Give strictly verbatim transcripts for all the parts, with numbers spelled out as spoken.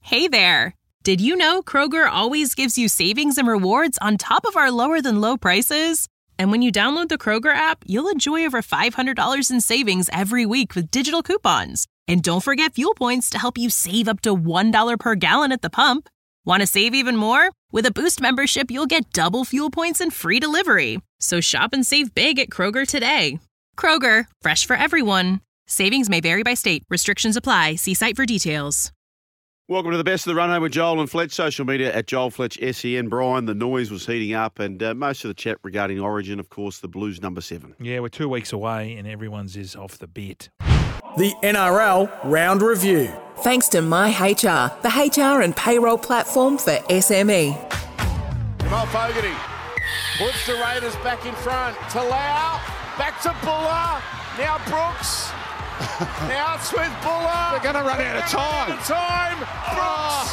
Hey there! Did you know Kroger always gives you savings and rewards on top of our lower-than-low prices? And when you download the Kroger app, you'll enjoy over five hundred dollars in savings every week with digital coupons. And don't forget fuel points to help you save up to one dollar per gallon at the pump. Want to save even more? With a Boost membership, you'll get double fuel points and free delivery. So shop and save big at Kroger today. Kroger, fresh for everyone. Savings may vary by state. Restrictions apply. See site for details. Welcome to the best of the run home with Joel and Fletch. Social media at Joel Fletch S E N. Brian, the noise was heating up, and uh, most of the chat regarding Origin, of course, the Blues number seven. Yeah, we're two weeks away, and everyone's is off the bit. The N R L Round Review. Thanks to MyHR, the H R and payroll platform for S M E. Jamal Fogarty puts the Raiders back in front. Talau, back to Buller. Now Brooks. Now it's with Buller. They're going to run out of time. Out of time. Brooks.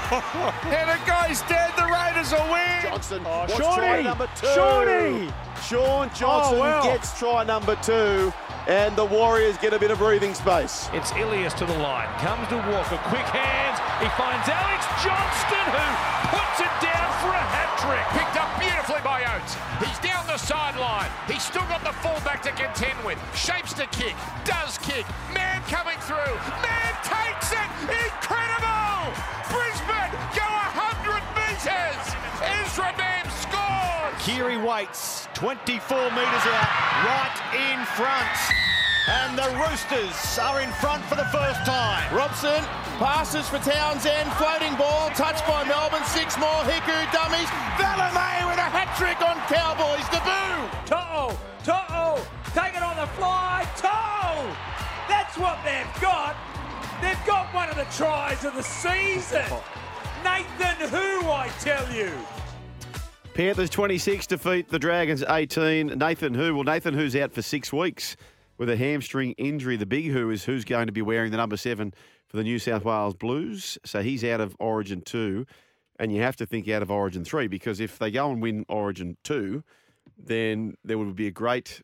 And it goes dead. The Raiders will win. Johnson, Oh, what's Shorty. try number two? Shorty. Sean Johnson Oh, wow. gets try number two, and the Warriors get a bit of breathing space. It's Ilias to the line. Comes to Walker. Quick hands. He finds Alex Johnston, who puts it down for a hat-trick. Picked up beautifully by Oates. He's down the sideline. He's still got the fullback to contend with. Shapes to kick. Does kick. Man coming through. Man takes it. Incredible! Brisbane go one hundred metres. Ezra Mam scores. Keary waits, twenty-four metres out, right in front. And the Roosters are in front for the first time. Robson passes for Townsend. Floating ball. Touched by Melbourne. Six more. Hiku dummies. Valemay with a hat-trick on Cowboys. Debut. To'o, To'o, take it on the fly. To'o! That's what they've got. They've got one of the tries of the season. Nathan Who, I tell you. Panthers twenty-six defeat the Dragons eighteen. Nathan Who, well, Nathan Who's out for six weeks with a hamstring injury. The big Who is who's going to be wearing the number seven for the New South Wales Blues. So he's out of Origin two, and you have to think out of Origin three, because if they go and win Origin two, then there would be a great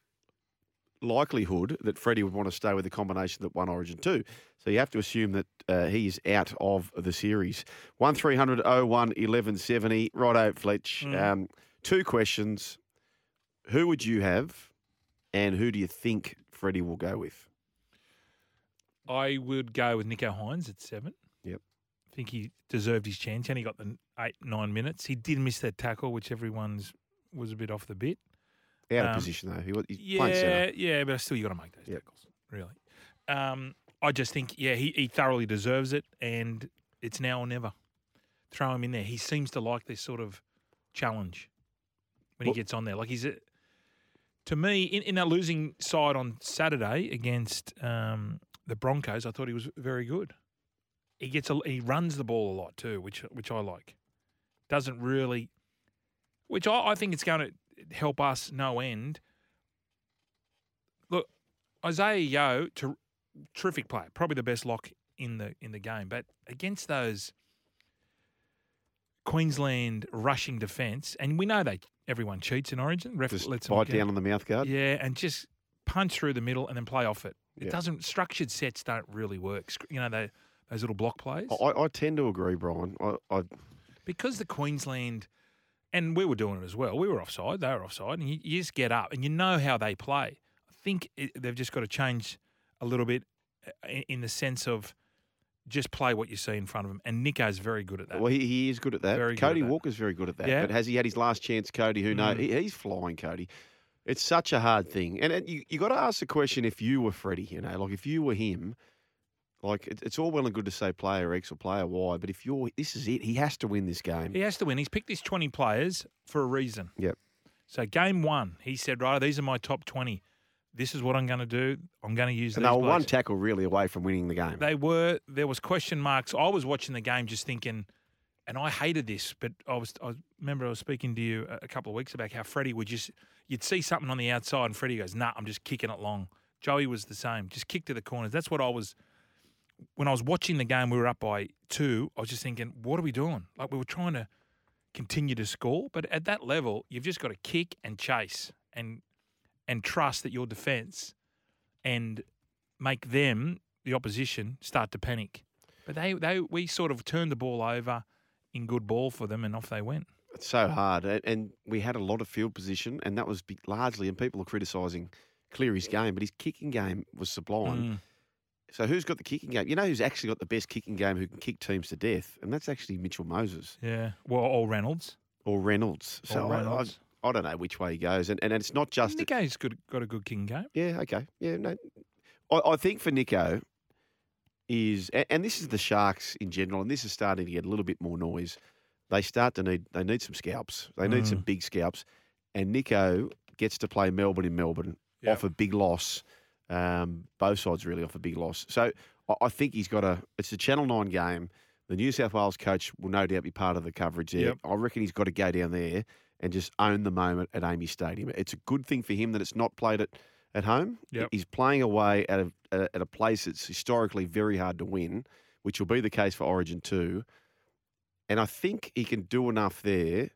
likelihood that Freddie would want to stay with the combination that won Origin two. So you have to assume that uh, he's out of the series. one three hundred oh one eleven seventy. Righto, Fletch. Mm. Um, two questions. Who would you have, and who do you think Freddie will go with? I would go with Nicho Hynes at seven. Yep. I think he deserved his chance, and he got the eight, nine minutes. He did miss that tackle, which everyone's was a bit off the bit. Out of Um, position, though. He, was- he's Yeah, playing centre. yeah, but still, you got to make those Yep. tackles, really. Um, I just think, yeah, he, he thoroughly deserves it, and it's now or never. Throw him in there. He seems to like this sort of challenge when Well- he gets on there. Like he's a, to me, in, in that losing side on Saturday against um, the Broncos, I thought he was very good. He gets a, he runs the ball a lot too, which which I like. Doesn't really, which I, I think it's going to help us no end. Look, Isaiah Yeo, ter- terrific player, probably the best lock in the in the game. But against those Queensland rushing defence, and we know they everyone cheats in Origin. Ref Just lets them bite go. down on the mouth guard. Yeah, and just punch through the middle and then play off it. It Yeah. doesn't. Structured sets don't really work. Sc- You know, they, those little block plays. I, I tend to agree, Brian. I, I, Because the Queensland, and we were doing it as well. We were offside. They were offside. And you, you just get up and you know how they play. I think it, they've just got to change a little bit in, in the sense of just play what you see in front of them. And Nico's very good at that. well, he, he is good at that. Very good Cody at that. Walker's very good at that. Yeah. But has he had his last chance, Cody? Who knows? Mm. He, he's flying, Cody. It's such a hard thing. And it, you you got to ask the question, if you were Freddie, you know, like if you were him, like it, it's all well and good to say player X or player Y, but if you're, this is it. He has to win this game. He has to win. He's picked his twenty players for a reason. Yep. So game one, he said, right, these are my top twenty. This is what I'm going to do. I'm going to use And these they were one blokes. tackle really away from winning the game. They were. There was question marks. I was watching the game just thinking, and I hated this, but I was. I remember I was speaking to you a- a couple of weeks about how Freddie would just, you'd see something on the outside, and Freddie goes, "Nah, I'm just kicking it long." Joey was the same, just kick to the corners. That's what I was. When I was watching the game, we were up by two. I was just thinking, what are we doing? Like we were trying to continue to score, but at that level, you've just got to kick and chase and and trust that your defence and make them, the opposition, start to panic. But they, they we sort of turned the ball over in good ball for them, and off they went. It's so hard. And, and we had a lot of field position, and that was be- largely, and people are criticising Cleary's game, but his kicking game was sublime. Mm. So who's got the kicking game? You know who's actually got the best kicking game who can kick teams to death? And that's actually Mitchell Moses. Yeah. Well, or Reynolds. Or Reynolds. So Or Reynolds. I, I, I don't know which way he goes. And, and it's not just... Nico's good, got a good kicking game. Yeah, okay. Yeah, no. I, I think for Nico is... And, and this is the Sharks in general, and this is starting to get a little bit more noise. They start to need... They need some scalps. They need Mm. some big scalps. And Nico gets to play Melbourne in Melbourne Yep. off a big loss. Um, both sides really off a big loss. So I, I think he's got a... It's a Channel nine game. The New South Wales coach will no doubt be part of the coverage there. Yep. I reckon he's got to go down there and just own the moment at Amy Stadium. It's a good thing for him that it's not played at, at home. Yep. He's playing away at a, at a at a place that's historically very hard to win, which will be the case for Origin two. And I think he can do enough there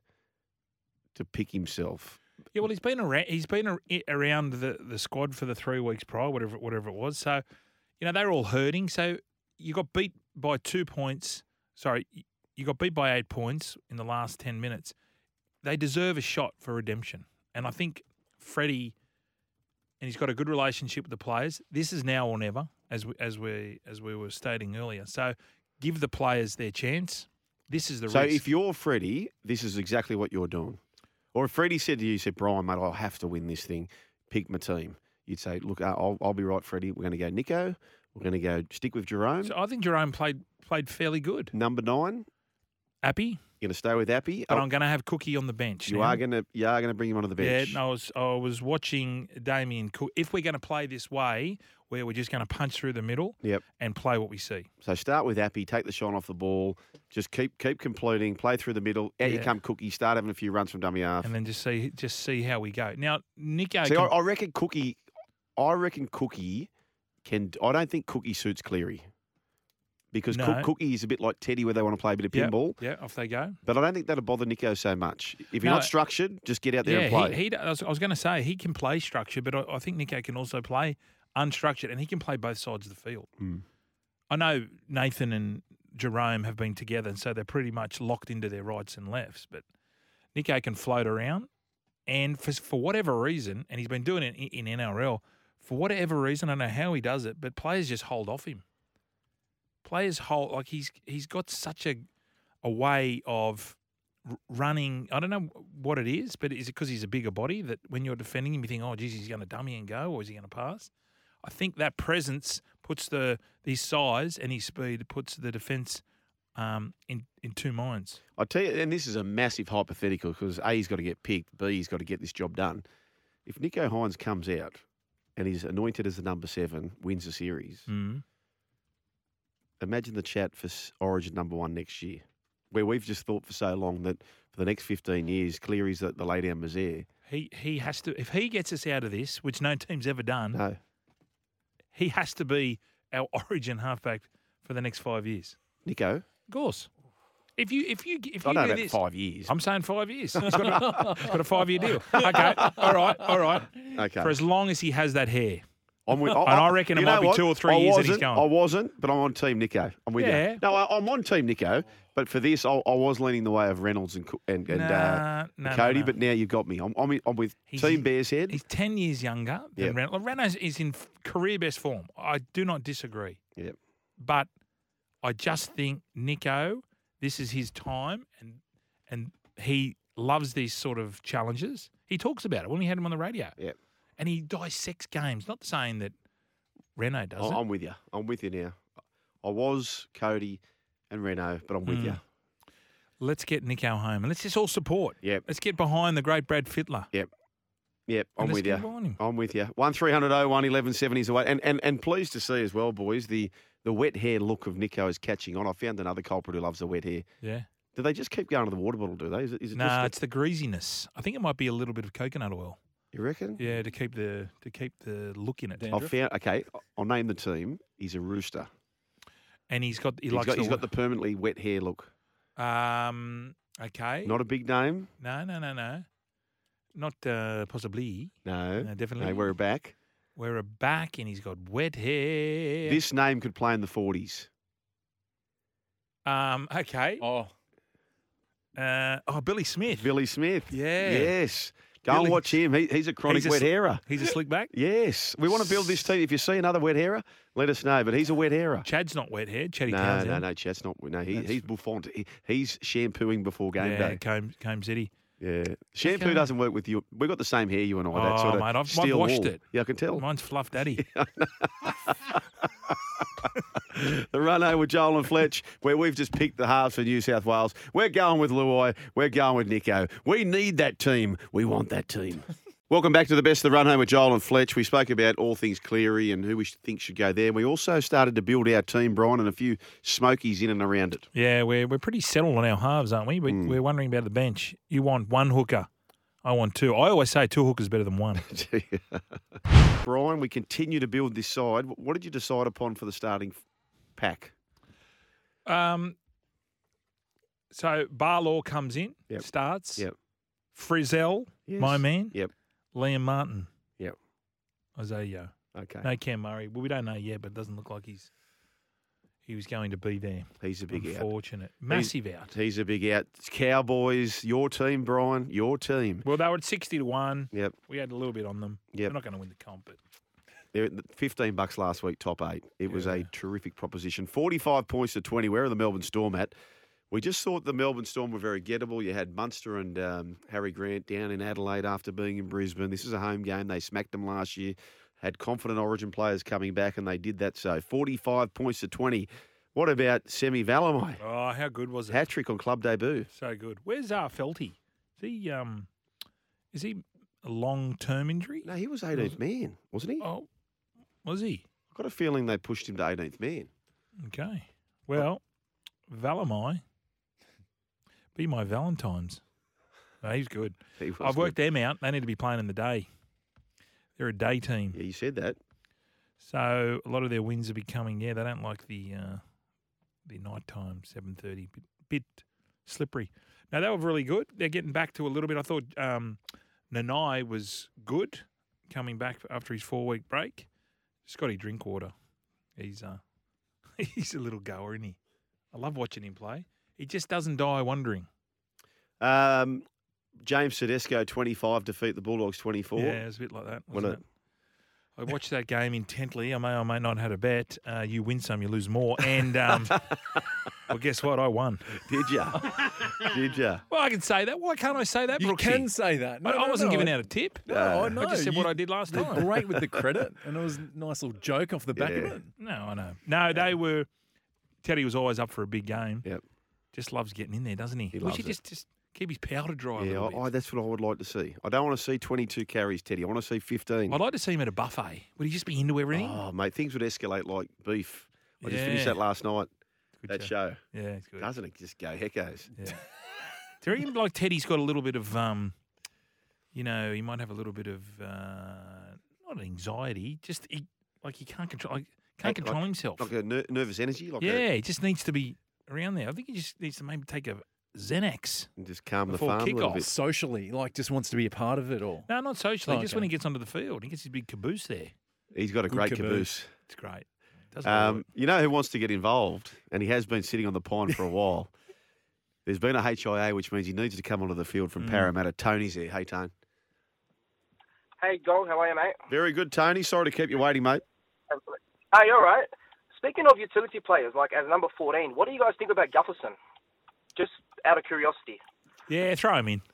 to pick himself. Yeah, well, he's been around. He's been ar- around the, the squad for the three weeks prior, whatever whatever it was. So, you know, they're all hurting. So you got beat by two points. Sorry, you got beat by eight points in the last ten minutes. They deserve a shot for redemption, and I think Freddie, and he's got a good relationship with the players. This is now or never, as we, as we as we were stating earlier. So, give the players their chance. This is the So risk. if you're Freddie, this is exactly what you're doing. Or if Freddie said to you, said, Brian, mate, I'll have to win this thing, pick my team. You'd say, look, I'll, I'll be right, Freddie. We're going to go Nico. We're going to go stick with Jerome. So I think Jerome played played fairly good. Number nine, Appy, you're going to stay with Appy. but Oh, I'm going to have Cookie on the bench. you now. are going to you are going to bring him onto the Yeah, bench. no, I was I was watching Damien Cook. If we're going to play this way, where we're just going to punch through the middle Yep. and play what we see. So start with Appy, take the shine off the ball, just keep keep completing, play through the middle. Out you Yeah. come Cookie, start having a few runs from dummy half. And then just see just see how we go. Now, Nico, See, can- I, I reckon Cookie, I reckon Cookie can. I don't think Cookie suits Cleary because No. Cook, Cookie is a bit like Teddy, where they want to play a bit of yeah, pinball. yeah, off they go. But I don't think that'll bother Nico so much. If you're No. not structured, just get out there Yeah, and play. he, he, I was, I was going to say he can play structured, but I, I think Nico can also play unstructured, and he can play both sides of the field. Mm. I know Nathan and Jerome have been together, and so they're pretty much locked into their rights and lefts. But Nico can float around, and for for whatever reason, and he's been doing it in, in N R L for whatever reason. I don't know how he does it, but players just hold off him. Players hold like he's he's got such a a way of r- running. I don't know what it is, but is it because he's a bigger body that when you're defending him, you think, oh, geez, he's going to dummy and go, or is he going to pass? I think that presence puts the his size and his speed puts the defence um, in in two minds. I tell you, and this is a massive hypothetical because A, he's got to get picked, B, he's got to get this job done. If Nico Hines comes out and he's anointed as the number seven, wins the series, Mm. imagine the chat for s- Origin number one next year, where we've just thought for so long that for the next fifteen years, Cleary's the, the lay down misère. He he has to if he gets us out of this, which no team's ever done. No. He has to be our Origin halfback for the next five years. Nico? Of course. If you if you if I you know do about this, five years. I'm saying five years. He's got a, he's got a five year deal. Okay, all right, all right. Okay. For as long as he has that hair. I'm with, And I reckon it you might know be what? two or three I years that he's wasn't- going. I wasn't, but I'm on Team Nico. I'm with Yeah. you. No, I, I'm on Team Nico, but for this, I, I was leaning the way of Reynolds and Co- and, and Nah, uh, no, no, Cody, no. but now you've got me. I'm, I'm, I'm with He's- Team Bears Head. He's ten years younger than Yep. Reynolds. Reynolds is in f- career best form. I do not disagree. Yep. But I just think Nico, this is his time, and and he loves these sort of challenges. He talks about it when we had him on the radio. Yep. And he dissects games. Not saying that Reno does I- it. I'm with you. I'm with you now. I was Cody and Reno, but I'm with Mm. you. Let's get Nico home and let's just all support. Yep. Let's get behind the great Brad Fittler. Yep. Yep, And I'm let's with get you. behind him. I'm with you. one three hundred oh one eleven seventy is away. And, and, and pleased to see as well, boys, the, the wet hair look of Nico is catching on. I found another culprit who loves the wet hair. Yeah. Do they just keep going to the water bottle, do they? Is it, is it Nah, just it's the greasiness. I think it might be a little bit of coconut oil. you reckon? Yeah, to keep the to keep the look in it. I found okay. I'll name the team. He's a rooster. And he's got he He's likes got, to, he's got the permanently wet hair look. um okay. Not a big name. No, no, no, no. Not uh, possibly. No, No, definitely. No, we're back. We're a back and he's got wet hair. This name could play in the forties. Um, okay. Oh, Uh, oh, Billy Smith. Billy Smith. Yeah. Yes. Go Billy- and watch him. He, he's a chronic He's a wet sli- hairer. He's a slick back. Yes. We want to build this team. If you see another wet hairer, let us know. But he's a wet hairer. Chad's not wet hair. Chatty No, Townsend. no, no, Chat's not. No, he, That's- he's Buffon. He, he's shampooing before game Yeah, day. Combs, Combs City. Yeah. Shampoo Okay. doesn't work with you. We've got the same hair, you and I. That Oh, sort of mate, I've- I've steel washed wool. it. Yeah, I can tell. Mine's Fluff Daddy. The run home with Joel and Fletch, where we've just picked the halves for New South Wales. We're going with Luai. We're going with Nico. We need that team. We want that team. Welcome back to the best of the run home with Joel and Fletch. We spoke about all things Cleary and who we think should go there. We also started to build our team, Brian, and a few smokies in and around it. Yeah, we're we're pretty settled on our halves, aren't we? we Mm. We're wondering about the bench. You want one hooker. I want two. I always say two hookers better than one. Brian, we continue to build this side. What did you decide upon for the starting pack? Um, so Barlaw comes in, Yep. starts. Yep. Frizzell, Yes. my man. Yep. Liam Martin. Yep. Isaiah. Okay. No Cam Murray. Well, we don't know yet, but it doesn't look like he's he was going to be there. He's a big out. Unfortunate. Massive out. He's a big out. It's Cowboys, your team, Brian, your team. Well, they were at sixty to one. Yep. We had a little bit on them. Yep. They're not going to win the comp, but They're at fifteen bucks last week, top eight. It was a terrific proposition. forty-five points to twenty. Where are the Melbourne Storm at? We just thought the Melbourne Storm were very gettable. You had Munster and um, Harry Grant down in Adelaide after being in Brisbane. This is a home game. They smacked them last year. Had confident Origin players coming back, and they did that so. forty-five points to twenty. What about Semi Valamai? oh, how good was it? Hat trick on club debut. So good. Where's uh, Felty? Is he um, is he a long term injury? No, he was eighteenth man, wasn't he? Oh, was he? I've got a feeling they pushed him to eighteenth man. Okay. Well, Valamai, be my Valentine's. No, he's good. He was I've worked good. them out. They need to be playing in the day. They're a day team. Yeah, you said that. So a lot of their wins are becoming, yeah, they don't like the uh, the nighttime, seven thirty, bit, bit slippery. Now, they were really good. They're getting back to a little bit. I thought um, Nanai was good coming back after his four-week break. Scotty Drinkwater, he's, uh, he's a little goer, isn't he? I love watching him play. He just doesn't die wondering. Um, James Tedesco, twenty-five, defeat the Bulldogs, twenty-four. Yeah, it was a bit like that, When wasn't it- it? I watched that game intently. I may or may not have had a bet. Uh, you win some, you lose more. And, um, well, guess what? I won. Did ya? Did ya? Well, I can say that. Why can't I say that, you Brooksy? can say that. No, I, I no, wasn't no, giving I- out a tip. No, Uh, I know. I just said You- what I did last They're time. great with the credit, and it was a nice little joke off the back of Yeah. it. No, I know. No, they were. Teddy was always up for a big game. Yep. Just loves getting in there, doesn't he? He we loves should it. just, just keep his powder dry a Yeah, little I, I, bit. that's what I would like to see. I don't want to see twenty-two carries, Teddy. I want to see fifteen. I'd like to see him at a buffet. Would he just be into everything? Oh, mate, things would escalate like beef. I just finished Yeah. that last night, Good that show. Yeah, it's good. Doesn't it just go heckos? Yeah. Do you reckon like Teddy's got a little bit of, um, you know, he might have a little bit of uh, not anxiety, just he, like he can't control, like, can't Like- control himself. Like a ner- nervous energy? Like yeah, a, he just needs to be around there. I think he just needs to maybe take a Xanax. and just calm the Before farm a little kickoff. bit. Socially, like just wants to be a part of it, or No, not socially. Oh, Just okay. when he gets onto the field, he gets his big caboose there. He's got a Good great caboose. caboose. It's great. Does a lot of Um, you know who wants to get involved, and he has been sitting on the pine for a while. There's been a H I A, which means he needs to come onto the field from Mm. Parramatta. Tony's there. Hey, Tone. Hey, Gong, how are you, mate? Very good, Tony. Sorry to keep you waiting, mate. Hey, all right. Speaking of utility players, like as number fourteen, what do you guys think about Gufferson? Just out of curiosity. it. Yeah, throw him in.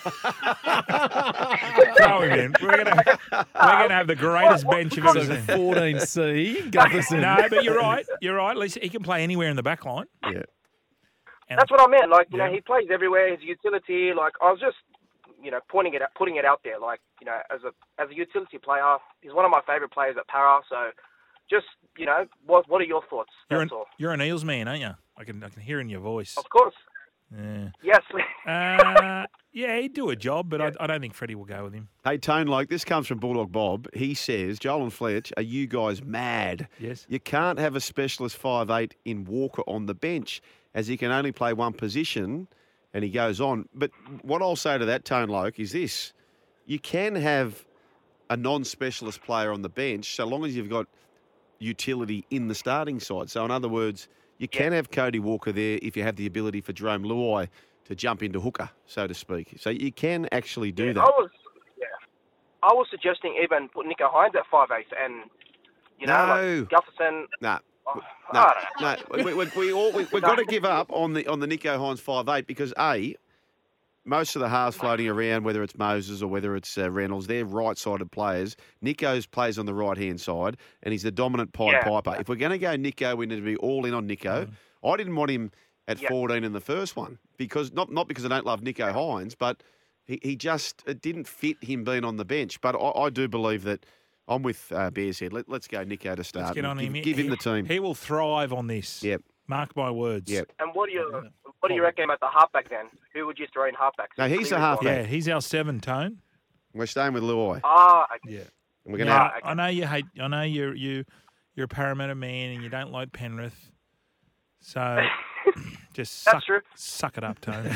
throw him in. We're gonna we're gonna have the greatest bench you've ever so seen. fourteen C, Gutherson. No, but you're right. You're right. At least he can play anywhere in the back line. Yeah. And That's what I meant. Like, you Yeah. know, he plays everywhere. His utility, like, I was just, you know, pointing it, out, putting it out there. Like, you know, as a as a utility player, he's one of my favourite players at Para. So, just, you know, what what are your thoughts? you're That's an all. you're an Eels man, aren't you? I can I can hear in your voice. Of course. Yeah. Yes. Uh, yeah, he'd do a job, but I, I don't think Freddie will go with him. Hey, Tone, like this comes from Bulldog Bob. He says, Joel and Fletch, are you guys mad? Yes. You can't have a specialist five eight in Walker on the bench as he can only play one position, and he goes on. But what I'll say to that, Tone Loke, is this. You can have a non-specialist player on the bench so long as you've got utility in the starting side. So, in other words, You can have Cody Walker there if you have the ability for Jerome Luai to jump into hooker, so to speak. So you can actually do Yeah, that. I was, yeah, I was suggesting even put Nico Hines at five eight and, you know, No. like Gutherson. Nah. Oh, No, I don't know. no, we, we, we all, we, we've got to give up on the on the Nico Hines five eight because, A, most of the halves floating around, whether it's Moses or whether it's uh, Reynolds, they're right-sided players. Nico's plays on the right-hand side, and he's the dominant Pied Yeah. Piper. If we're going to go Nico, we need to be all in on Nico. Mm. I didn't want him at Yeah. fourteen in the first one because not not because I don't love Nico Hines, but he, he just it didn't fit him being on the bench. But I, I do believe that I'm with uh, Bears here. Let, let's go Nico to start. Let's get on give, him. Give him He- the team. He will thrive on this. Yep. Mark my words. Yep. And what do you what do you reckon about the halfback then? Who would you throw in halfback? No, he's the Cleary halfback. or- Yeah, he's our seven, Tone. We're staying with Luai. Ah, okay. Yeah. And we're going to Now, have, okay. I know you hate. I know you're you, you're a Parramatta man and you don't like Penrith. So just That's suck, true. suck it up, Tone.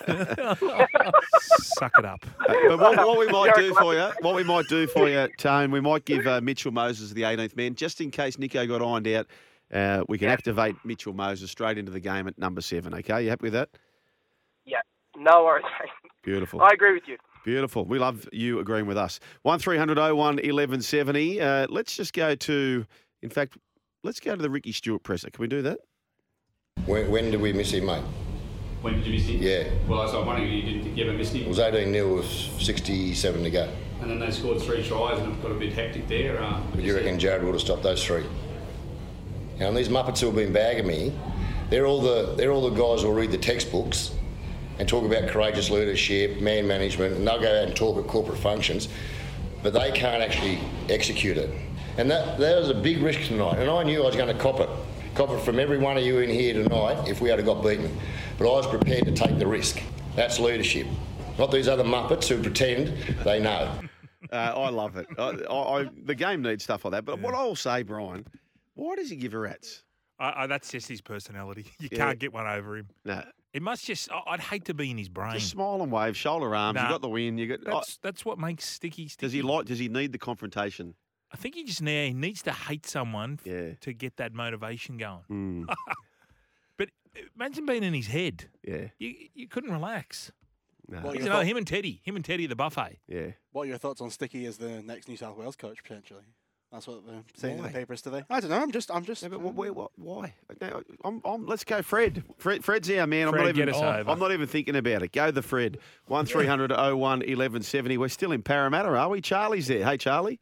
Suck it up. But what, what we might You're do for you, what we might do for you, Tone, we might give uh, Mitchell Moses the eighteenth man, just in case Nico got ironed out. Uh, we can Yeah. activate Mitchell Moses straight into the game at number seven. Okay, you happy with that? Yeah, no worries. Beautiful, I agree with you. beautiful. We love you agreeing with us. One three hundred oh one eleven seventy. Uh, let's just go to, in fact, let's go to the Ricky Stewart presser. Can we do that? When, when did we miss him, mate? When did you miss him? Yeah. Well, I was wondering, you didn't think you ever missed him? It was eighteen nil with sixty-seven to go. And then they scored three tries and it got a bit hectic there. Uh, But you reckon Jared would have stopped those three? Now, and these Muppets who have been bagging me, they're all the they're all the guys who'll read the textbooks and talk about courageous leadership, man management, and they'll go out and talk at corporate functions, but they can't actually execute it. And that that was a big risk tonight, and I knew I was going to cop it. Cop it from every one of you in here tonight if we had got beaten. But I was prepared to take the risk. That's leadership. Not these other Muppets who pretend they know. Uh, I love it. I, I, I, the game needs stuff like that. But what I'll say, Brian, why does he give a rat's? I, I, that's just his personality. You Yeah. can't get one over him. No. It must just. I- I'd hate to be in his brain. Just smile and wave, shoulder arms. Nah. You got the win. You got. That's that's what makes Sticky Sticky. Does he like? Does he need the confrontation? I think he just need, he needs to hate someone f- Yeah. to get that motivation going. Mm. But imagine being in his head. Yeah. You you couldn't relax. No. What are You your know, thought- him and Teddy, him and Teddy at the buffet. Yeah. What are your thoughts on Sticky as the next New South Wales coach potentially? That's what they're saying in Why? the papers today. I don't know. I'm just. I'm just. Yeah, but wh- where, what, why? No, I'm, I'm, let's go, Fred. Fred. Fred's our man. I'm Fred, not even. get us over. I'm not even thinking about it. Go the Fred. One three hundred oh one eleven seventy. We're still in Parramatta, are we? Charlie's there. Hey, Charlie.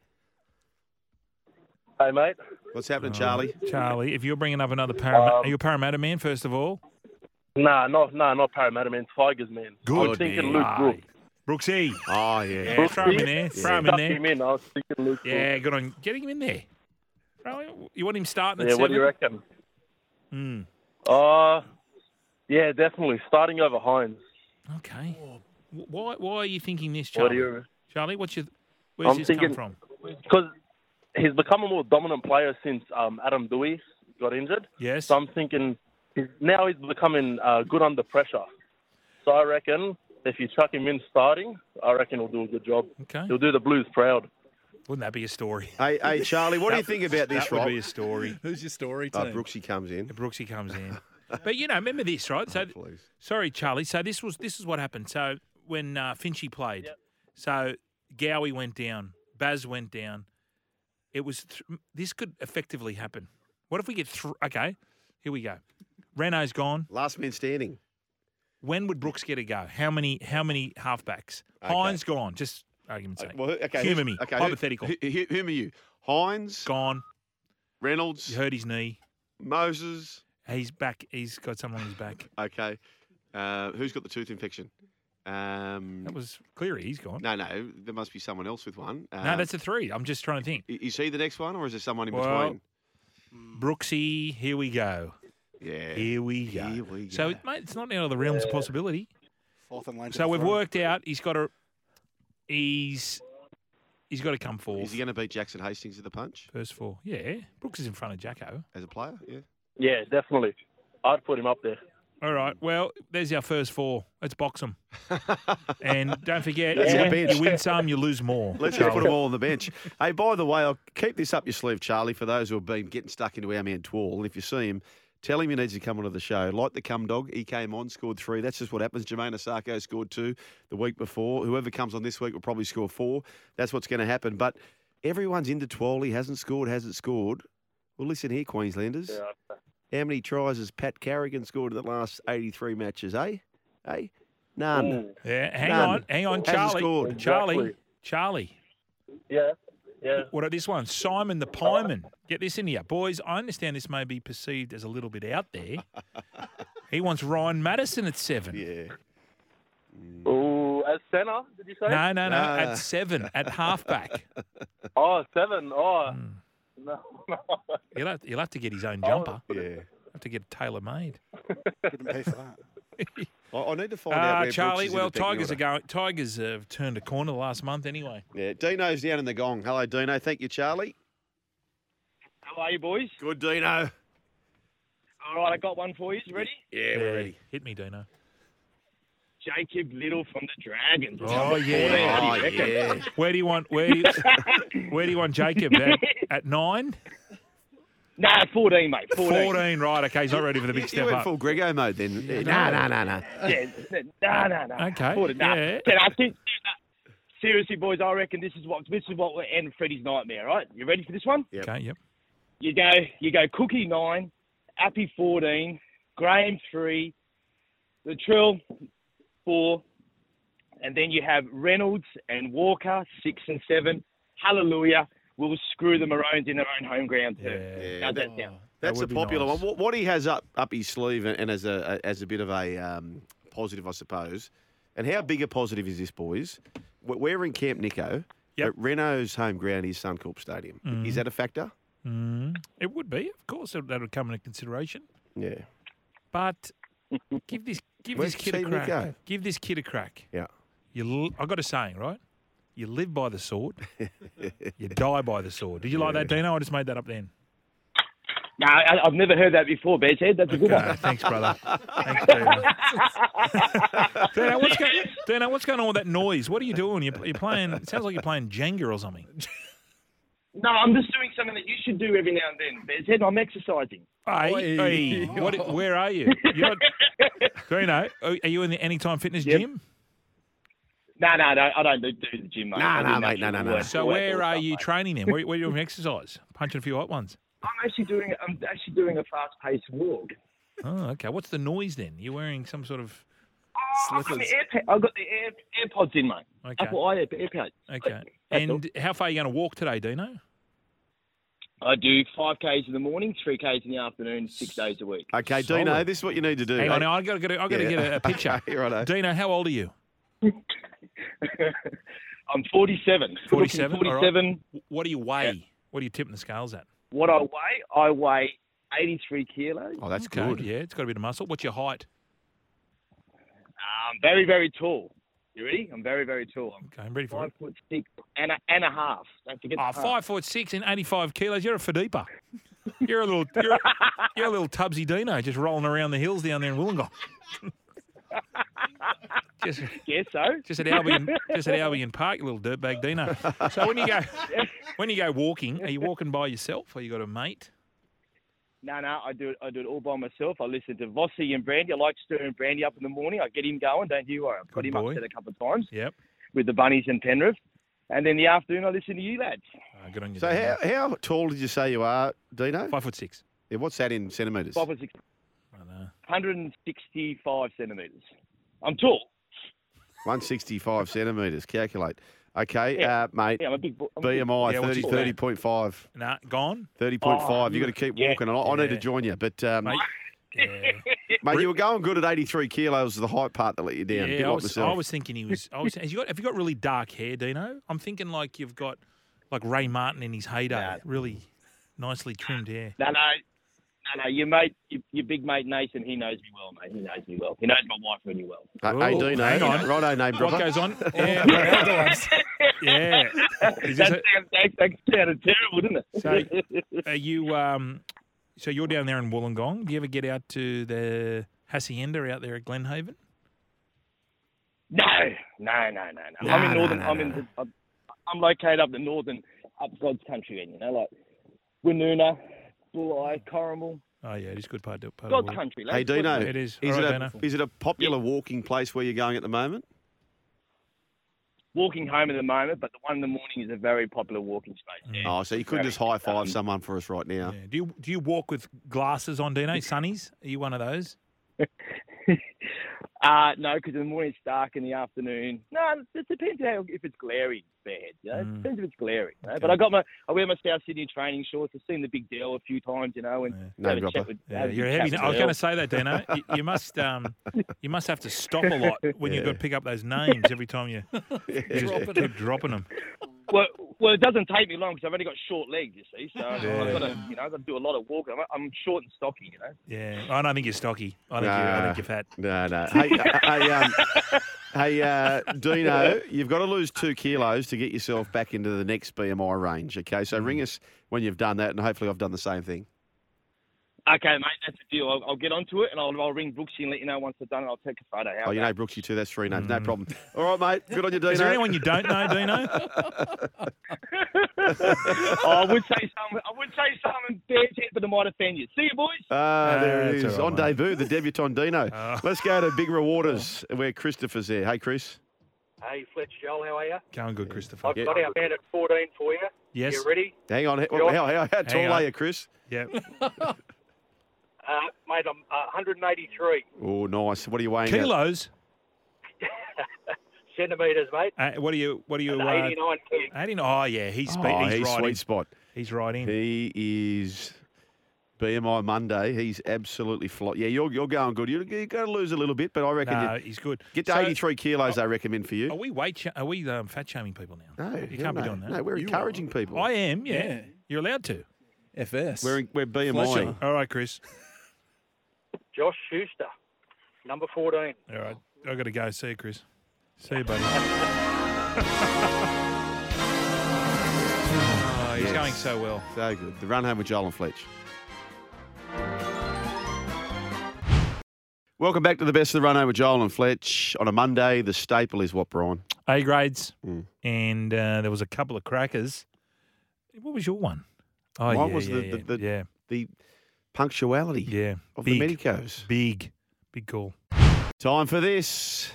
Hey, mate. What's happening, Charlie? Charlie, if you're bringing up another Parramatta, Um, are you a Parramatta man first of all? Nah, not nah, not Parramatta, man. Tigers, man. I was thinking Luke Aye. Brooks. Brooksy. Oh yeah. Yeah, throw him in there. Throw him in Stuck there. him in. I was thinking Luke Yeah, Brooks. good on getting him in there. Throw him- You want him starting at Yeah, seven? what do you reckon? Hmm. Uh, yeah, definitely. Starting over Hines. Okay. Wh- Why? Why are you thinking this, What Charlie? do you... Charlie, what's your? Where's I'm this thinking come from? because he's become a more dominant player since um, Adam Dewey got injured. Yes. So I'm thinking he's, now he's becoming uh, good under pressure. So I reckon if you chuck him in starting, I reckon he'll do a good job. Okay. He'll do the Blues proud. Wouldn't that be a story? Hey, hey, Charlie. What do you That- think about this, That would Rob? be a story. Who's your story Oh, team? Brooksy comes in. Brooksy comes in. But you know, remember this, right? So, please. sorry, Charlie. So this was this is what happened. So when uh, Finchy played, so Gowie went down, Baz went down. It was th- this could effectively happen. What if we get th- okay? Here we go. Renault's gone. Last man standing. When would Brooks get a go? How many? How many halfbacks? Okay. Hines gone. Just argument's sake. Well, okay. Humour who's- me. Okay. who- Hypothetical. Who, who, whom are you? Hines, Gone. Reynolds, You hurt his knee. Moses. He's back. He's got something on his back. Okay. Uh, who's got the tooth infection? Um, That was Cleary. He's gone. no, no. There must be someone else with one. No, Um, that's a three. I'm just trying to think. i- Is he the next one, or is there someone in Well, between? Brooksy, here we go. Yeah. Here we go. Here we So, go. mate, it's not out of the realms of possibility. Fourth in line. to So the we've throne. worked out he's got to. He's he's got to come forward. Is he going to beat Jackson Hastings at the punch First four. Yeah, Brooks is in front of Jacko. as a player? Yeah. Yeah, definitely. I'd put him up there. All right. Well, there's our first four. Let's box them. And don't forget, That's you, our win, bench. you win some, you lose more. Let's just put Charlie. them all on the bench. Hey, by the way, I'll keep this up your sleeve, Charlie, for those who have been getting stuck into our man Twall. And if you see him, Tell him he needs to come onto the show. Like the cum dog, he came on, scored three. That's just what happens. Jermaine Osako scored two the week before. Whoever comes on this week will probably score four. That's what's going to happen. But everyone's into twelve. He hasn't scored, hasn't scored. Well, listen here, Queenslanders. Yeah. How many tries has Pat Carrigan scored in the last eighty-three matches, eh? Eh? None. Ooh. Yeah, hang None. on, hang on, Hasn't Charlie. scored. Charlie, Exactly. Charlie. Yeah, yeah. What about this one? Simon the Pieman. Get this in here. Boys, I understand this may be perceived as a little bit out there. He wants Ryan Madison at seven. Yeah. Ooh, as centre, did you say? No, no, no. Nah. At seven, at halfback. Oh, seven. Oh, Mm. no, no. He'll have, he'll have to get his own jumper. Yeah. Have to get it tailor-made. Couldn't pay for that. I, I need to find out Uh, where Brooks Charlie, is in well, the pecking Tigers are order. going. Tigers have turned a corner last month anyway. Yeah, Dino's down in the gong. Hello, Dino. Thank you, Charlie. How are you, boys? Good, Dino. All right, I got one for you. You ready? Yeah, we're ready. Hit me, Dino. Jacob Little from the Dragons. Oh yeah, What do you reckon? Where do you want? Where do you, where do you want Jacob at, at nine? Nah, fourteen, mate. fourteen. Fourteen, right? Okay, he's not ready for the big You step went up. full Grego mode then. No, no, no, no. Yeah, no, no, no. Okay, fourteen, nah. yeah. But I think, seriously, boys, I reckon this is what this is what will end Freddie's nightmare. Right? You ready for this one? Yep. Okay, yep. You go, you go. Cookie nine, Appy fourteen, Graham three, the Trill four, and then you have Reynolds and Walker six and seven. Hallelujah. We'll screw the Maroons in their own home ground too. Yeah, How's that- that sound? That's would the be popular nice. one. What, what he has up up his sleeve, and, and as a as a bit of a um, positive, I suppose. And how big a positive is this, boys? We're we're in Camp Nico. Yep. But Renault's home ground is Suncorp Stadium. Mhm. Is that a factor? Mm, it would be, of course, that that would come into consideration. Yeah. But give this give Where's this kid a Team crack. Nico? Give this kid a crack. Yeah. You, l- I got a saying, right? You live by the sword, you die by the sword. Did you like that, Dino? I just made that up then. No, I, I've never heard that before, Bedshead. That's a good Okay, one. thanks, brother. Thanks, Dino. Dino, what's going? Dino, what's going on with that noise? What are you doing? You're, you're playing. It sounds like you're playing Jenga or something. No, I'm just doing something that you should do every now and then, Bedshead. I'm exercising. Hey, hey, what, where are you? You're not, Dino, are are you in the Anytime Fitness Yep. gym? No, no, no, I don't do, do the gym, mate. Nah, I do nah, mate, natural no, no, no. work- So work where all are stuff, you mate. training then? Where, where are you doing exercise? Punching a few hot ones. I'm actually doing. I'm actually doing a fast-paced walk. Oh, okay. What's the noise then? You're wearing some sort of Oh, I've got slippers. the, AirPod, I've got the Air, AirPods in, mate. Okay. Apple i AirPods. Okay. That's And how far are you going to walk today, Dino? I do five Ks in the morning, three Ks in the afternoon, six days a week. Okay, Solid. Dino, this is what you need to do. Hang on, mate. now, I got to get a, I got to Yeah. get a, a picture. Righto. Dino, how old are you? I'm forty-seven. Forty-seven. all right. forty-seven. What do you weigh? What are you tipping the scales at? What I weigh, I weigh eighty-three kilos. Oh, that's Okay, good. Yeah, it's got a bit of muscle. What's your height? I'm very, very tall. You ready? I'm very, very tall. I'm Okay, I'm ready for five it. foot six and a, and a half. Don't forget Oh, the half. five foot six and eighty-five kilos. You're a Fadipa. You're a little, you're, you're a little Tubsy Dino, just rolling around the hills down there in Wollongong. just, Guess so. just at Albion, just at Albion Park, you little dirtbag Dino. So when you go, when you go walking, are you walking by yourself, or you got a mate? No, no, I do it. I do it all by myself. I listen to Vossi and Brandy. I like stirring Brandy up in the morning. I get him going. Don't you worry. I've got Good him boy. upset a couple of times Yep. with the bunnies and Penrith. And then the afternoon, I listen to you lads. Uh, good on you. So Dino. how, how tall did you say you are, Dino? Five foot six. Yeah, what's that in centimetres? Five or six, I know. one hundred sixty-five centimetres. I'm tall. one sixty-five centimetres. Calculate. Okay, Yeah. uh, mate. Yeah, I'm a big. bo- I'm a B big- M I Yeah, what's thirty, your- thirty point five. Nah, gone. thirty point five. Oh, You've got to keep yeah. walking. And I, I need to Yeah. join you. But, um, Mate, mate, yeah. you were going good at eighty-three kilos. The height part that let you down. A bit Yeah, I like was, myself. I was thinking he was. I was. Has you got? Have you got really dark hair, Dino? I'm thinking like you've got like Ray Martin in his heyday, Nah. really nicely trimmed hair. No, no, no, no. Your mate, your, your big mate Nathan, he knows me well, mate. He knows me well. He knows my wife really well. Uh, hey, Oh, Dino. hang on. Righto, name dropper. What goes on? Yeah, yeah. Is this That a- sounds, that, that sounded terrible, didn't it? So, are you? Um, so you're down there in Wollongong. Do you ever get out to the hacienda out there at Glenhaven? No, no, no, no, no. No, I'm in no, northern. no, I'm no, in. no. I'm, I'm located up the northern, up God's country, end. You know, like Woonona, Bulli, Corrimal, Oh, yeah, it is good part, part God of the world. country, Hey, Dino, It is. Is, All it right, a, Dino. is it a popular walking place where you're going at the moment? Walking home at the moment, but the one in the morning is a very popular walking space. Yeah. Oh, so you couldn't Very, just high five um, someone for us right now. Yeah. Do you do you walk with glasses on, Dino? Sunnies? Are you one of those? Uh, no, because in the morning it's dark, in the afternoon. No, it depends how if it's glary, fair head. You know? Mm. It depends if it's glary. You know? Okay. But I got my, I wear my South Sydney training shorts. I've seen the Big Dell a few times, you know, and No have a dropper. chat with. Yeah, have a you're a chat heavy. with I was Dell. going to say that, Dino. You, you must um, you must have to stop a lot when you've got to pick up those names every time you just Dropping keep dropping them. Well, well, it doesn't take me long because I've only got short legs, you see. So Yeah. I've got to, you know, I've got to do a lot of walking. I'm, I'm short and stocky, you know. Yeah, I don't think you're stocky. I think, you, I think you're fat. No, no. Hey, uh, hey, um, hey uh, Dino, you've got to lose two kilos to get yourself back into the next B M I range, okay? So ring us when you've done that, and hopefully I've done the same thing. Okay, mate, that's the deal. I'll, I'll get onto it and I'll, I'll ring Brooksy and let you know once I've done it. I'll take a photo. How Oh, you know Brooksy too. That's three names. No problem. All right, mate. Good on you, Dino. Is there anyone you don't know, Dino? oh, I would say something. I would say something bad, but it might offend you. See you, boys. Ah, there it that's is. all On right, mate. debut, the debutant Dino. Oh. Let's go to Big Rewarders, where Christopher's there. Hey, Chris. Hey, Fletch, Joel, how are you? Going good, Christopher. I've got our man at fourteen for you. Yes. You ready? Hang on. How, John? how, how, how tall Hang are on. you, Chris? Yeah. Uh, mate, I'm uh, one eighty-three Oh, nice. What are you weighing at? Kilos. centimetres, mate. Uh, what are you? What are you? An Uh, eighty-nine keg. eighty-nine. Oh yeah, he's spe- Oh, he's, he's right sweet in. spot. He's right in. He is B M I Monday. He's absolutely fly. Yeah, you're you're going good. You you got to lose a little bit, but I reckon No, you he's good. get to So- eighty-three kilos. They recommend for you. Are we weight? Sh- are we um, fat shaming people now? No, you hell can't no. be doing that. No, we're You encouraging are. people. I am. Yeah. Yeah. You're allowed to. F S. We're we're B M I. Fletcher. All right, Chris. Josh Schuster, number fourteen. All right, I got to go. See you, Chris. See you, buddy. oh, he's Yes. going so well. So good. The run home with Joel and Fletch. Welcome back to the best of the run home with Joel and Fletch. On a Monday, the staple is what, Brian? A grades, Mm. and uh, there was a couple of crackers. What was your one? Oh, Mine yeah, was yeah, the, yeah, the, the, yeah. the punctuality Yeah, of big, the medicos. Big, big call. Time for this.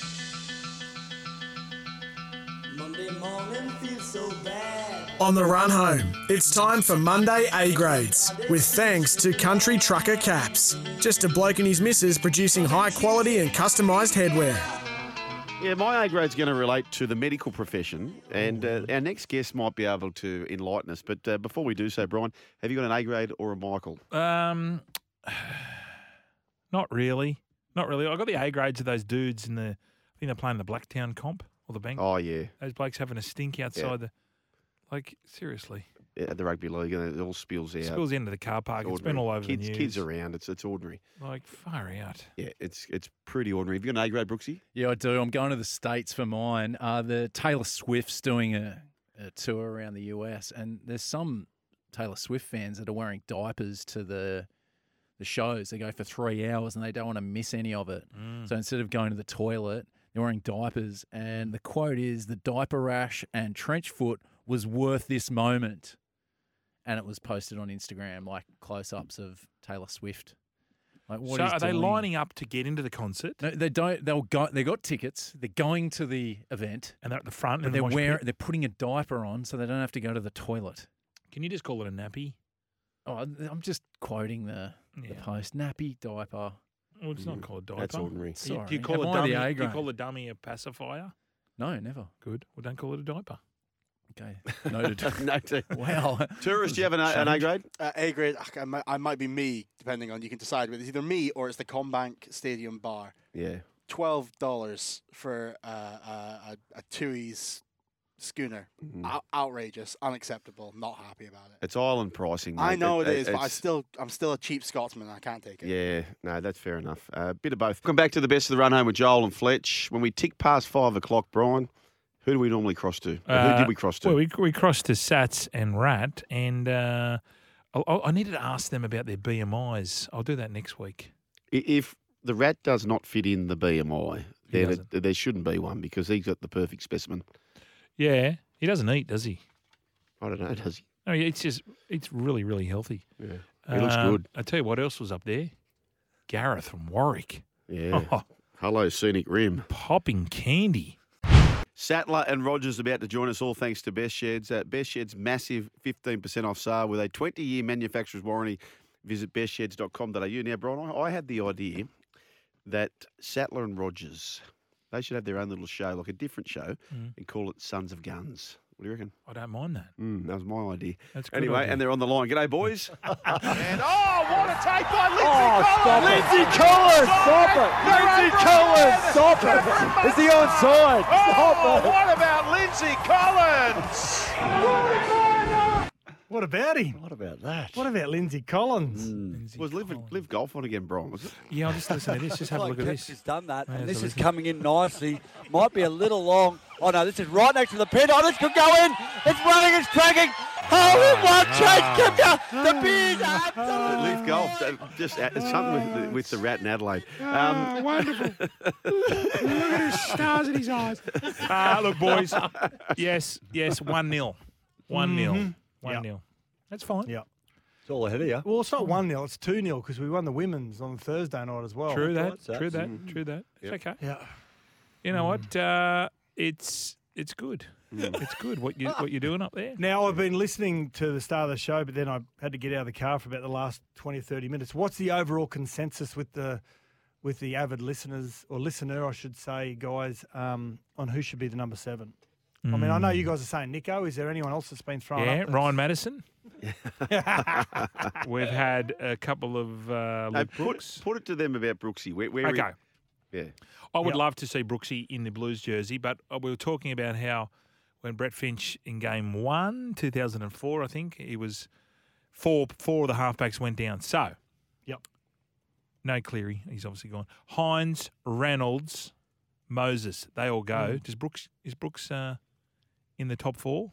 Monday morning feels so bad. On the run home, it's time for Monday A grades, with thanks to Country Trucker Caps. Just a bloke and his missus producing high quality and customised headwear. Yeah, my A grade's going to relate to the medical profession, and uh, our next guest might be able to enlighten us. But uh, before we do so, Brian, have you got an A grade or a Michael? Um, not really, not really. I got the A grades of those dudes in the. I think they're playing the Blacktown comp or the bank. Oh, yeah. Those blokes having a stink outside Yeah. the. Like seriously, Yeah, the rugby league, and it all spills out. spills into the car park. It's It's been all over kids, the news. Kids around, it's it's ordinary. Like far out. Yeah, it's it's pretty ordinary. Have you got an A grade, Brooksy? Yeah, I do. I'm going to the States for mine. Uh, the Taylor Swift's doing a, a tour around the U S, and there's some Taylor Swift fans that are wearing diapers to the the shows. They go for three hours and they don't want to miss any of it. Mm. So instead of going to the toilet, they're wearing diapers. And the quote is, "The diaper rash and trench foot was worth this moment." And it was posted on Instagram, like close-ups of Taylor Swift. Like, what so he's are they doing. lining up to get into the concert? No, they don't. They'll go. They got tickets. They're going to the event, and they're at the front. But and they're mosh wearing. pit? They're putting a diaper on, so they don't have to go to the toilet. Can you just call it a nappy? Oh, I'm just quoting the, the Yeah. post. Nappy diaper. Well, it's not called a diaper. That's ordinary. You- Sorry. Do you call Am a I the dummy? A Do you grade? call a dummy a pacifier? No, never. Good. Well, don't call it a diaper. Okay. Noted. Noted. Wow. Tourist, do you have an A, an A grade? Uh, A grade, I might, I might be me, depending on, you can decide, but it's either me or it's the Combank Stadium bar. Yeah. twelve dollars for uh, a, a, a Tui's schooner. Mm-hmm. Out- outrageous, unacceptable, not happy about it. It's island pricing. Mate. I know it, it is, but I it's- still, I'm still a cheap Scotsman. I can't take it. Yeah, no, that's fair enough. A uh, bit of both. Welcome back to the best of the run home with Joel and Fletch. When we tick past five o'clock, Brian, who do we normally cross to? Or who Uh, did we cross to? Well, we, we crossed to Sats and Rat, and uh, I, I needed to ask them about their B M Is. I'll do that next week. I- If the rat does not fit in the B M I, He then doesn't. it, there shouldn't be one because he's got the perfect specimen. Yeah, he doesn't eat, does he? I don't know, does he? No, he eats just it's really really healthy. Yeah. He looks Um, good. I tell you what else was up there. Gareth from Warwick. Yeah. Oh, Hello, Scenic Rim. popping candy. Sattler and Rogers about to join us, all thanks to Best Sheds. Uh, Best Sheds' massive fifteen percent off sale with a twenty-year manufacturer's warranty. Visit best sheds dot com dot a u. Now, Brian, I, I had the idea that Sattler and Rogers, they should have their own little show, like a different show, Mm. and call it Sons of Guns. What do you reckon? I don't mind that. Mm, that was my idea. That's a good Anyway, idea. and they're on the line. G'day, boys. And oh, what a take by Lindsay Oh, Collins! stop it. Lindsay Collins, stop it. Lindsay Collins, stop it. Is he onside? Stop Oh, it. what about Lindsay Collins? What about him? What about that? What about Lindsay Collins? Was live, live golf on again, Brian, was it? Yeah, I'll just listen to this. Just have a Like look at Peps this. has done that, Yeah, and so this is listen. coming in nicely. Might be a little long. Oh no, this is right next to the pin. Oh, this could go in. It's running, it's tracking. Oh, in one Chase Kipker. The big absolute. Leaf golf, uh, just uh, it's something with the, with the rat in Adelaide. Um, wonderful. Look at his stars in his eyes. Uh, look, boys. Yes, yes, one nil. one nil. Mhm. one nil. That's fine. Yeah. It's all ahead of you. Well, it's not one nil, it's two nil because we won the women's on Thursday night as well. True that. That's that. True that. Mm. True that. It's okay. Yeah. You know what? Uh, it's it's good. It's good. What you what you're doing up there? Now, I've been listening to the start of the show, but then I had to get out of the car for about the last twenty, thirty minutes. What's the overall consensus with the with the avid listeners, or listener, I should say, guys, um, on who should be the number seven? I mean, I know you guys are saying Nico. Is there anyone else that's been thrown Yeah, up? that's- Ryan Madison. We've had a couple of uh, no, Luke put, Brooks. put it to them about Brooksy. Where, where Okay. He, yeah. I would Yep. love to see Brooksy in the Blues jersey, but uh, we were talking about how when Brett Finch in game one, two thousand four, I think, he was four four of the halfbacks went down. So, Yep. no Cleary, he's obviously gone. Hines, Reynolds, Moses, they all go. Mm. Does Brooks is Brooks uh, in the top four?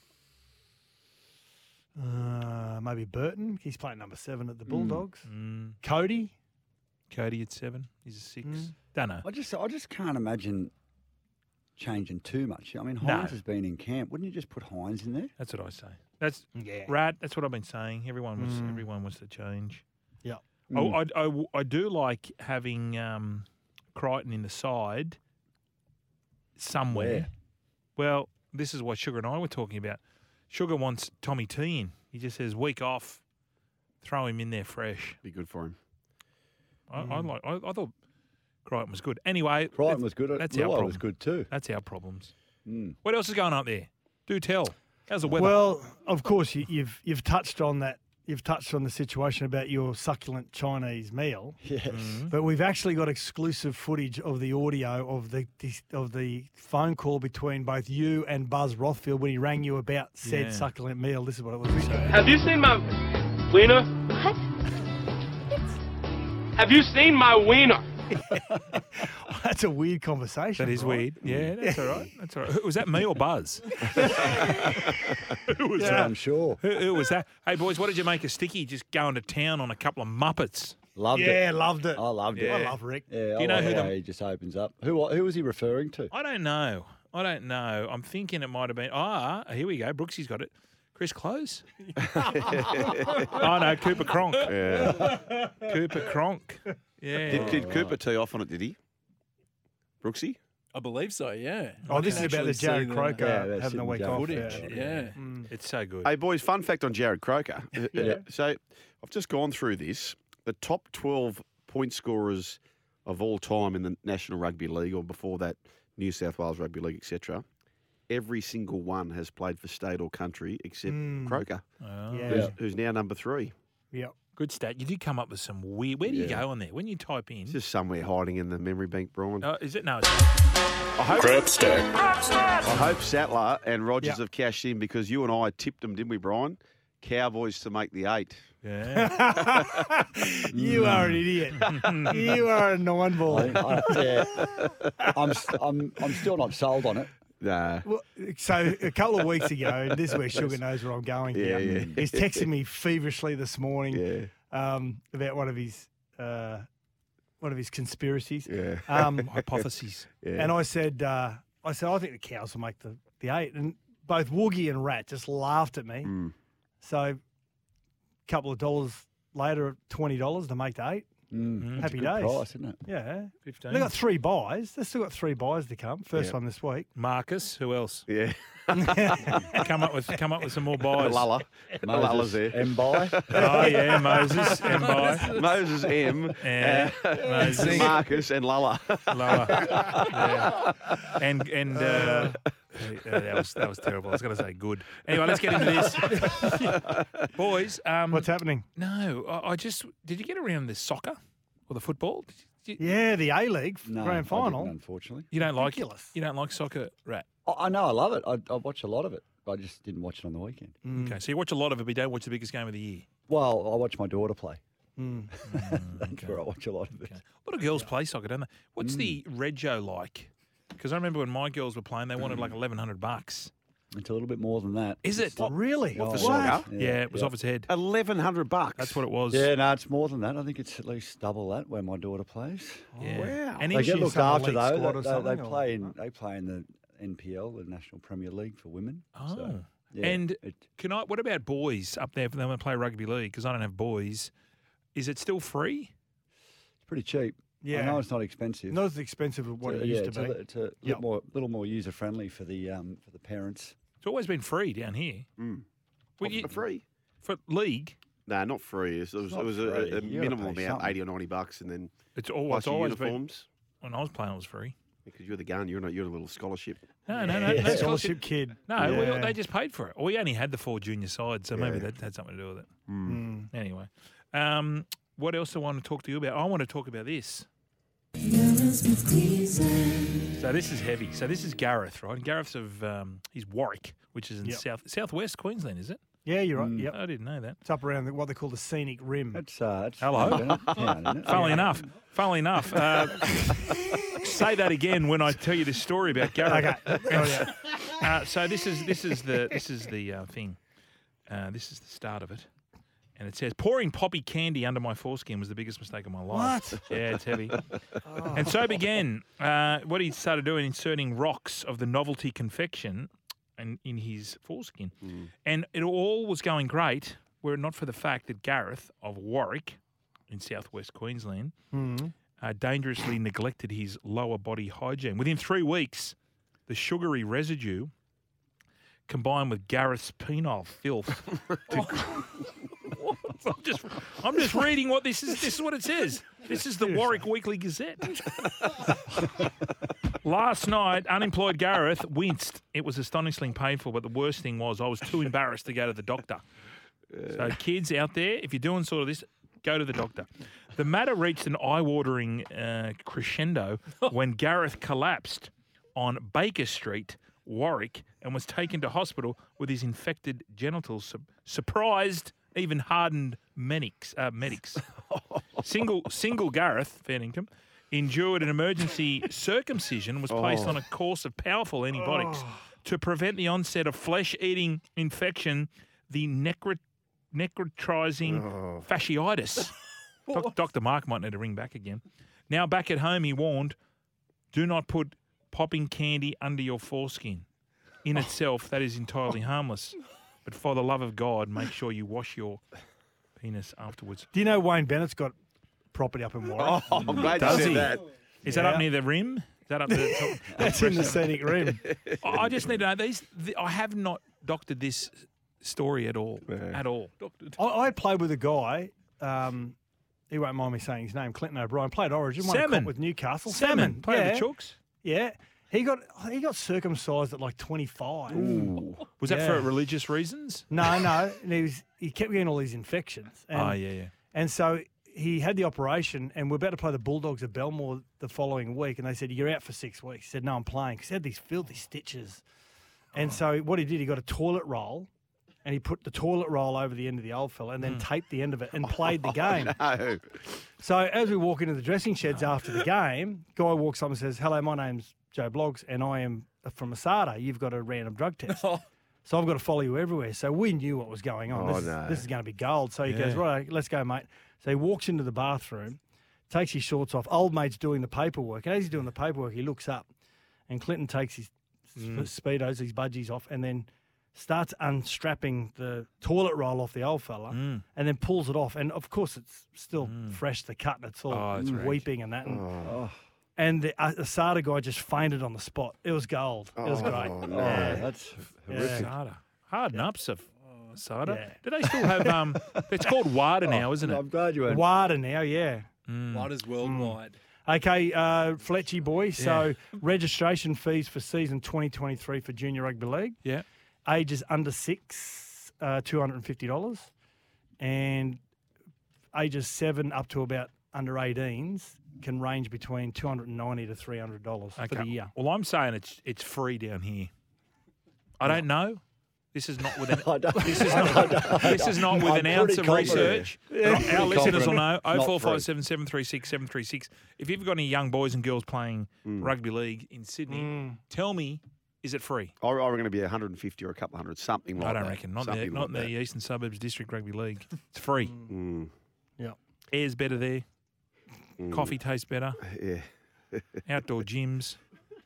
Uh, maybe Burton. He's playing number seven at the Bulldogs. Mm. Cody. Cody at seven. He's a six. Mm. Don't know. I just, I just can't imagine changing too much. I mean, No. Hines has been in camp. Wouldn't you just put Hines in there? That's what I say. That's Yeah. Rat. That's what I've been saying. Everyone was Mm. everyone wants to change. Yeah. Oh, I, I, I do like having um, Crichton in the side somewhere. Where? Well, this is what Sugar and I were talking about. Sugar wants Tommy T in. He just says week off, throw him in there fresh. Be good for him. I, I Mm. like. I, I thought Crichton was good. Anyway, Crichton that's- was good. That's our Luai problem. was good too. That's our problems. Mm. What else is going on up there? Do tell. How's the weather? Well, of course, you, you've you've touched on that. You've touched on the situation about your succulent Chinese meal. Yes. Mm-hmm. But we've actually got exclusive footage of the audio of the of the phone call between both you and Buzz Rothfield when he rang you about said Yeah. succulent meal. This is what it was. Have you seen my wiener? What? Have you seen my wiener? That's a weird conversation. That is right? weird. Yeah, that's all right. That's all right. Was that me or Buzz? Who was Yeah, that? I'm sure. Who, who was that? Hey, boys, what did you make of Sticky just going to town on a couple of Muppets? Loved it. Yeah, loved it. I loved it. Yeah. I love Rick. Yeah, Do I you know like who how the- he just opens up. Who who was he referring to? I don't know. I don't know. I'm thinking it might have been. Ah, here we go. Brooksy's got it. Chris Close. Oh, no, Cooper Cronk. Yeah. Cooper Cronk. Yeah. Did, did Cooper tee off on it, did he? Brooksy? I believe so, yeah. Oh, I this can is about actually the Jared see Croker Yeah, that's having a in week Jared off. footage. Yeah. Yeah. Mm. It's so good. Hey, boys, fun fact on Jared Croker. Uh, Yeah. So I've just gone through this. The top twelve point scorers of all time in the National Rugby League, or before that, New South Wales Rugby League, et cetera, every single one has played for state or country except Mm. Croker, Oh. Yeah. who's, who's now number three. Yep. Good stat. You did come up with some weird. Where do you Yeah. go on there? When you type in. It's just somewhere hiding in the memory bank, Brian. Oh, is it? No. It's, I hope, Crap stack. I hope Sattler and Rogers Yep. have cashed in because you and I tipped them, didn't we, Brian? Cowboys to make the eight. yeah. You are an idiot. You are a nine ball. I, I, yeah. I'm, s- I'm I'm still not sold on it. Nah. Well, so a couple of weeks ago, and this is where Sugar knows where I'm going Yeah, here. yeah. He's texting me feverishly this morning Yeah. um, about one of his uh, one of his conspiracies. Yeah. Um, Hypotheses. Yeah. and I said, uh, I said, I think the Cows will make the, the eight. And both Woogie and Rat just laughed at me. Mm. So a couple of dollars later at twenty dollars to make to eight. Mm, Happy it's a good days. price, isn't it? Yeah. fifteen. They've got three buys. They've still got three buys to come. First Yeah. one this week. Marcus, who else? Yeah. come up with come up with some more buys. Lulla. Lulla's there. M-Buy. Oh, yeah, Moses, M-Buy. Moses M. Yeah, uh, Moses. Marcus and Lulla. Lulla. Yeah. And, and uh, uh, that, was, that was terrible. I was going to say good. Anyway, let's get into this. Boys. Um, What's happening? No, I, I just... Did you get around the soccer or the football? Did you, Yeah, the A-League No, grand I final. didn't, unfortunately. you don't like Ridiculous. You don't like soccer, Rat? I, I know, I love it. I, I watch a lot of it, but I just didn't watch it on the weekend. Mm. Okay, so you watch a lot of it, but you don't watch the biggest game of the year. Well, I watch my daughter play. Mm. That's where I watch a lot of it. A lot of girls play soccer, don't they? What's the rego like? Because I remember when my girls were playing, they wanted like eleven hundred bucks. It's a little bit more than that. Is it? Oh, really? Oh, For yeah. soccer? Yeah, it was yeah. off its head. Eleven hundred bucks. That's what it was. Yeah, no, it's more than that. I think it's at least double that where my daughter plays. Yeah. Wow. And They in get she looked some after elite though. squad They, or they, something, they or- play in they play in the N P L, the National Premier League for women. Oh. So, yeah, and it, can I? What about boys up there? If they want to play rugby league, because I don't have boys. Is it still free? it's pretty cheap. Yeah. I know it's not expensive. Not as expensive as what It's it a- yeah, used it's to a, be. li- it's a little Yep. more little more user friendly for the um, for the parents. It's always been free down here. Mm. Well, What, you- for free? for league. No, not free. It was, it was, not it was free. a, a You gotta minimal pay amount, something. eighty or ninety bucks, and then It's, all, plus it's your always been. uniforms. When I was playing, it was free. Because you're the gun, you're not. You're a little scholarship. No, no, no, Yeah. no Scholarship kid. No, we, Yeah. they just paid for it. We only had the four junior sides, so maybe Yeah. that had something to do with it. Mm. Anyway, um, what else do I want to talk to you about? I want to talk about this. So this is heavy. So this is Gareth, right? And Gareth's of um, he's Warwick, which is in Yep. south southwest Queensland, is it? Yeah, you're right. Mm. Yep. I didn't know that. It's up around the, what they call the scenic rim. That's uh, that's Hello. isn't it? Yeah, isn't it? Funnily Yeah. enough, funnily enough. Uh, say that again when I tell you this story about Gareth. Okay. Oh, yeah. Uh, so this is this is the this is the uh, thing. Uh, this is the start of it, and it says pouring poppy candy under my foreskin was the biggest mistake of my life. What? Yeah, it's heavy. And so began uh, what he started doing, inserting rocks of the novelty confection, and in his foreskin, and it all was going great. Were it not for the fact that Gareth of Warwick, in southwest Queensland, Mm. uh, dangerously neglected his lower body hygiene. Within three weeks, the sugary residue combined with Gareth's penile filth. to, I'm just, I'm just reading what this is. This is what it says. This is the Warwick Weekly Gazette. Last night, unemployed Gareth winced. It was astonishingly painful, but the worst thing was I was too embarrassed to go to the doctor. So, kids out there, if you're doing sort of this, go to the doctor. The matter reached an eye-watering uh, crescendo when Gareth collapsed on Baker Street, Warwick, and was taken to hospital with his infected genitals. Su- surprised, even hardened medics. Uh, medics. Single, single Gareth, fair income, endured an emergency circumcision, was placed Oh. on a course of powerful antibiotics to prevent the onset of flesh-eating infection, the necrot necrotizing Oh. fasciitis. Doc- Doctor Mark might need to ring back again. Now back at home, he warned, do not put popping candy under your foreskin. In itself, that is entirely harmless. But for the love of God, make sure you wash your penis afterwards. Do you know Wayne Bennett's got property up in Warwick? Oh, I'm glad Does you said he? that. Is that Yeah. up near the rim? Is that up the top? That's in the scenic rim. I I just need to know these. The, I have not doctored this story at all. Yeah. At all. Doctored. I, I played with a guy. Um, he won't mind me saying his name. Clinton O'Brien played Origin. Won a Salmon. comp with Newcastle. Salmon. Played yeah. with the Chooks. Yeah. He got he got circumcised at like twenty-five. Was that Yeah. for religious reasons? No, no. And he was he kept getting all these infections. And, Oh, yeah, yeah. And so he had the operation, and we're about to play the Bulldogs at Belmore the following week, and they said, you're out for six weeks. He said, no, I'm playing, because he had these filthy stitches. And so what he did, he got a toilet roll, and he put the toilet roll over the end of the old fella and then taped the end of it and played the game. No. So as we walk into the dressing sheds after the game, guy walks up and says, hello, my name's Joe Bloggs, and I am from Asada. You've got a random drug test. So I've got to follow you everywhere. So we knew what was going on. Oh, this, no. is, this is going to be gold. So he Yeah. goes, right, let's go, mate. So he walks into the bathroom, takes his shorts off. Old mate's doing the paperwork. And as he's doing the paperwork, he looks up, and Clinton takes his Mm. Speedos, his budgies off, and then starts unstrapping the toilet roll off the old fella, Mm. and then pulls it off. And of course, it's still fresh to cut, and it's all Oh, it's rank. weeping and that. And, Oh. and the uh, Asada guy just fainted on the spot. It was gold. It was Oh, great. no. Yeah. That's Yeah. horrific. Sada. Hard nups of Sada. Yeah. Do they still have? Um, it's called WADA now, isn't it? I'm glad you went. WADA now, yeah. Mm. WADA's worldwide. Okay, uh, Fletchy boy. So registration fees for season twenty twenty-three for Junior Rugby League. Yeah. Ages under six, uh, two hundred and fifty dollars, and ages seven up to about under eighteens can range between two hundred and ninety to three hundred dollars for the year. Well, I'm saying it's it's free down here. I don't know. This is not within. I don't- this is I not. don't- This is not with I'm an ounce pretty of confident. research. Yeah. Our Pretty listeners will confident. know. It's Oh not four free. five seven seven three six seven three six. If you've got any young boys and girls playing rugby league in Sydney, Mm. tell me, is it free? I reckon going to be one hundred fifty or a couple hundred, something like I that. don't reckon. Not in the, Something not in like the Eastern Suburbs District Rugby League. It's free. Mm. Yeah. Air's better there. Mm. Coffee tastes better. Yeah. Outdoor gyms.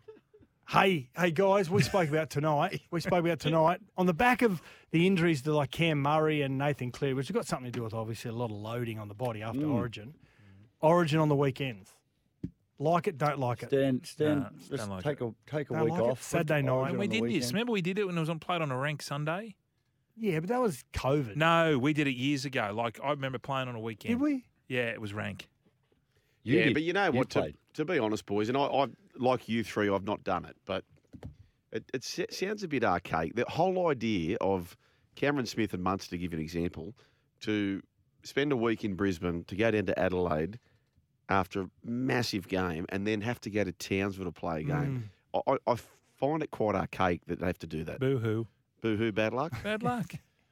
Hey, hey guys, we spoke about tonight. We spoke about tonight on the back of the injuries to like Cam Murray and Nathan Cleary, which has got something to do with obviously a lot of loading on the body after Mm. Origin. Origin on the weekends. Like it, don't like it. Stand, stand. Nah, just don't like take a take a Don't week like it. off. Saturday night. Origin And we on the did this. weekend. Remember we did it when it was on played on a rank Sunday? Yeah, but that was COVID. No, we did it years ago. Like I remember playing on a weekend. Did we? Yeah, it was rank. yeah, did. but you know You what? To, played. to be honest, boys, and I, I like you three, I've not done it, but it, it s- sounds a bit archaic. The whole idea of Cameron Smith and Munster, to give you an example, to spend a week in Brisbane, to go down to Adelaide after a massive game, and then have to go to Townsville to play a game. Mm. I, I I find it quite archaic that they have to do that. Boo hoo. Boo hoo, bad luck. Bad luck.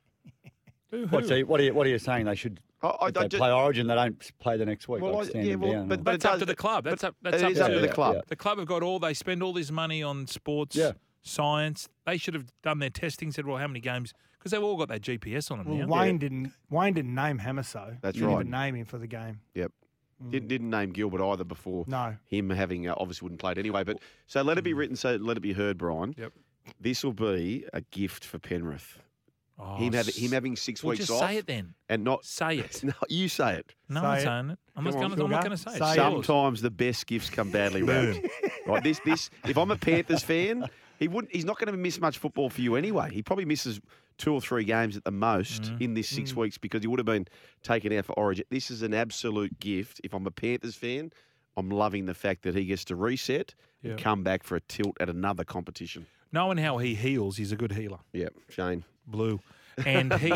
Boo What, hoo. so what are you what are you saying? They should I, I, if they I ju- play Origin, they don't play the next week. Well, like I- stand yeah, them well, down. but- or- but it That's up does- to the club. That's up. That's it up is to up to the club. The club have got all. They spend all this money on sports, Yeah. science. They should have done their testing. Said, well, how many games? Because they've all got that G P S on them Well, now. Wayne didn't. Wayne didn't name Hamaso. That's didn't right. even name him for the game. Yep. Didn't, didn't name Gilbert either before No. him having uh, obviously wouldn't played anyway. But so let it be written, so let it be heard, Brian. Yep. This will be a gift for Penrith. Oh, him, have, s- him having six well, weeks just off. say it then. And not Say it. No, you say it. No, Say I'm it. saying it. I'm not Come on, going. I'm not Sugar. going to say it. Say It's it. yours. Sometimes the best gifts come badly wrapped. right. This this if I'm a Panthers fan, he wouldn't he's not going to miss much football for you anyway. He probably misses two or three games at the most Mm. in this six weeks because he would have been taken out for Origin. This is an absolute gift. If I'm a Panthers fan, I'm loving the fact that he gets to reset Yeah. and come back for a tilt at another competition. Knowing how he heals, he's a good healer. Yeah, Shane. Blue, and he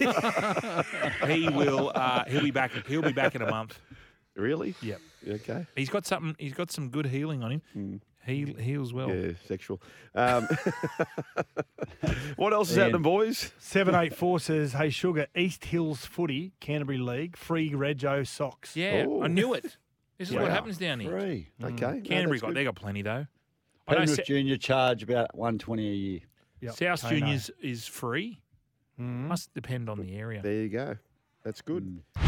he will uh, he'll be back. He'll be back in a month. Really? Yep. Okay. He's got something. He's got some good healing on him. He heals well. Yeah, sexual. Um, what else is Ian. happening, boys? Seven eight four says, "Hey Sugar, East Hills Footy, Canterbury League, free Rego socks." Yeah, Oh. I knew it. This is what Wow. happens down here. Free. Okay. no, Canterbury that's got good. they got plenty though. I know Penrith Sa- Junior charge about one twenty a year. Yep. South Tano. Juniors is free. Mhm. Must depend on the area. There you go. That's good.